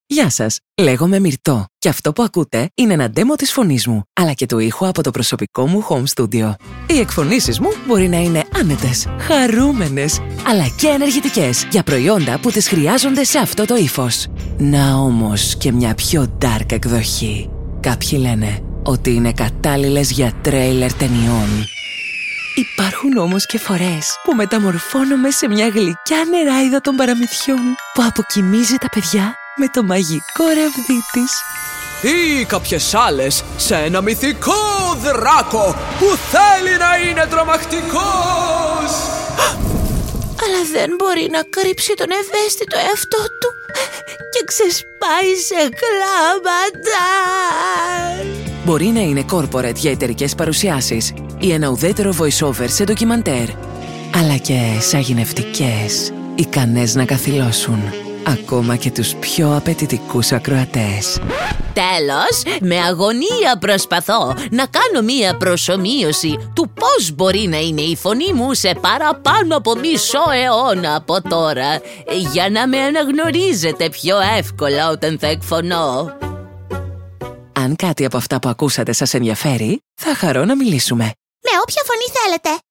Γεια σας, λέγομαι Μυρτώ και αυτό που ακούτε είναι ένα ντέμο της φωνής μου, αλλά και του ήχου από το προσωπικό μου home studio. Οι εκφωνήσεις μου μπορεί να είναι άνετες, χαρούμενες, αλλά και ενεργητικές για προϊόντα που τις χρειάζονται σε αυτό το ύφος. Να όμως και μια πιο dark εκδοχή. Κάποιοι λένε ότι είναι κατάλληλες για τρέιλερ ταινιών. Υπάρχουν όμως και φορές που μεταμορφώνομαι σε μια γλυκιά νεράιδα των παραμυθιών που αποκοιμίζει τα παιδιά με το μαγικό ραβδί της. Ή κάποιες άλλες σε ένα μυθικό δράκο που θέλει να είναι τρομακτικός. Αλλά δεν μπορεί να κρύψει τον ευαίσθητο εαυτό του και ξεσπάει σε κλάματα. Μπορεί να είναι corporate για εταιρικές παρουσιάσεις ή ένα ουδέτερο voice-over σε ντοκιμαντέρ, αλλά και σαγηνευτικές, ικανές να καθυλώσουν ακόμα και τους πιο απαιτητικούς ακροατές. Τέλος, με αγωνία προσπαθώ να κάνω μία προσομοίωση του πώς μπορεί να είναι η φωνή μου σε παραπάνω από μισό αιώνα από τώρα, για να με αναγνωρίζετε πιο εύκολα όταν θα εκφωνώ. Αν κάτι από αυτά που ακούσατε σας ενδιαφέρει, θα χαρώ να μιλήσουμε. Με όποια φωνή θέλετε.